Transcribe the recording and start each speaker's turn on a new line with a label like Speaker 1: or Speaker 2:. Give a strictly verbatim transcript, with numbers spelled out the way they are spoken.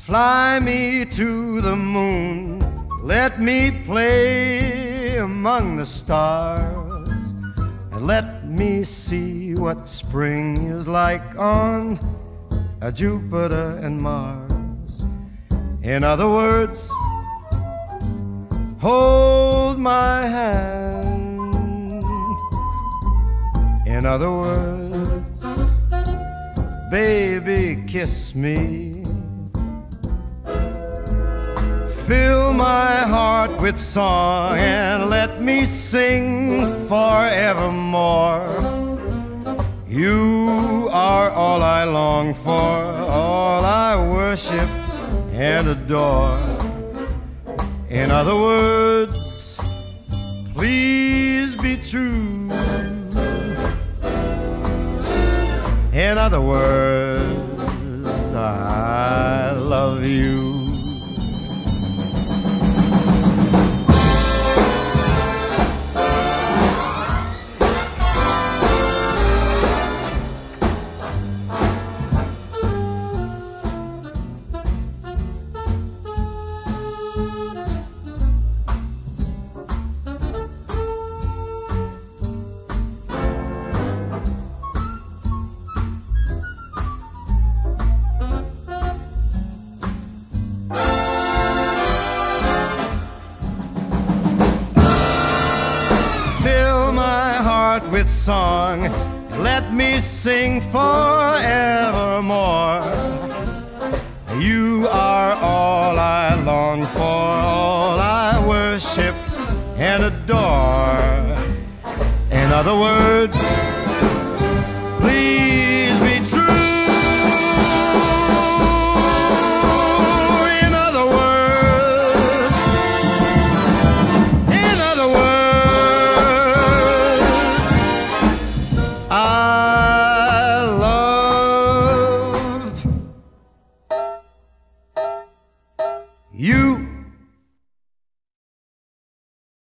Speaker 1: Fly me to the moon, let me play among the stars, and let me see what spring is like on Jupiter and Mars. In other words, hold my hand. In other words, baby, kiss me. Fill my heart with song and let me sing forevermore. You are all I long for, all I worship and adore. In other words, please be true. In other words, I love you. With song, let me sing forevermore. You are all I long for, all I worship and adore. In other words, please be true. In other words, in other words, I love you.